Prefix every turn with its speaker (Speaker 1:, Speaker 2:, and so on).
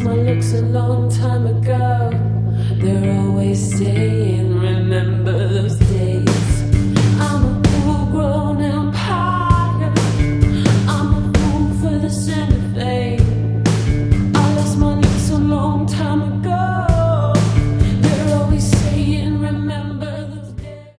Speaker 1: looks a long time ago. They're always saying, remember